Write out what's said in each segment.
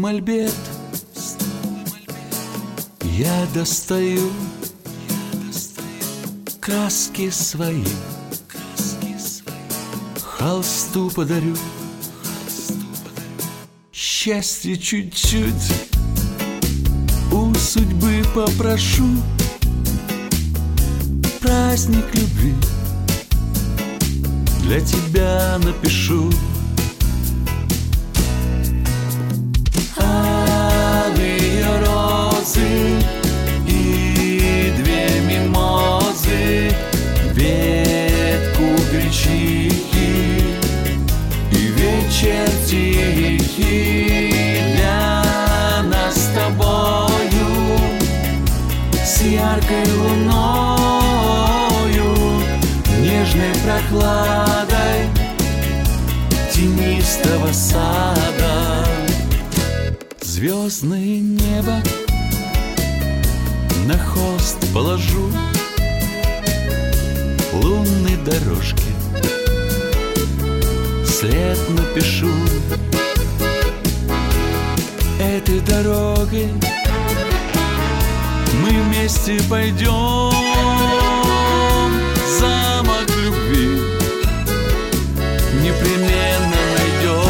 мольберт я достаю, краски свои холсту подарю, счастье чуть-чуть у судьбы попрошу, праздник любви для тебя напишу. Алые розы и две мимозы, ветку гречихи и вечер тихий для нас с тобою, с яркой луною, нежной прохладой тенистого сада. Звездное небо на холст положу, лунной дорожки след напишу. Этой дорогой мы вместе пойдем, замок любви непременно найдем.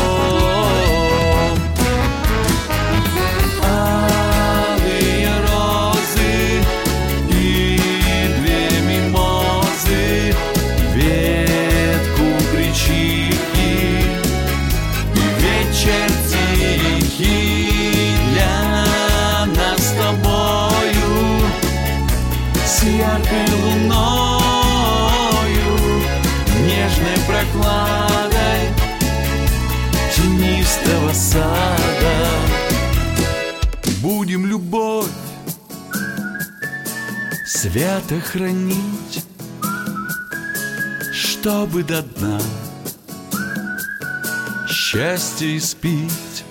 Алые розы и две мимозы, ветку гречихи и вечер тихий для нас с тобою, с яркой луною, нежной прохладой тенистого сада. Будем любовь свято хранить, чтобы до дна счастье испить.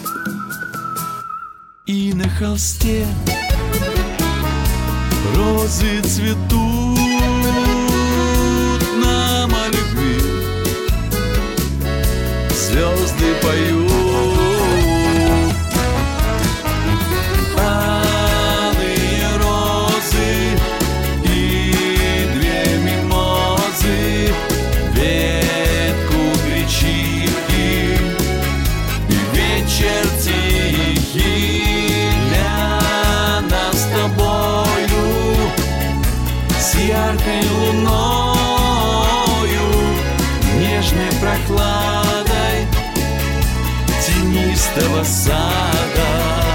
И на холсте розы цветут нам о любви, звезды поют. Алые розы и две мимозы, ветку гречихи и вечер тихий для нас с тобою, с яркой луною, нежной прохладой тенистого сада.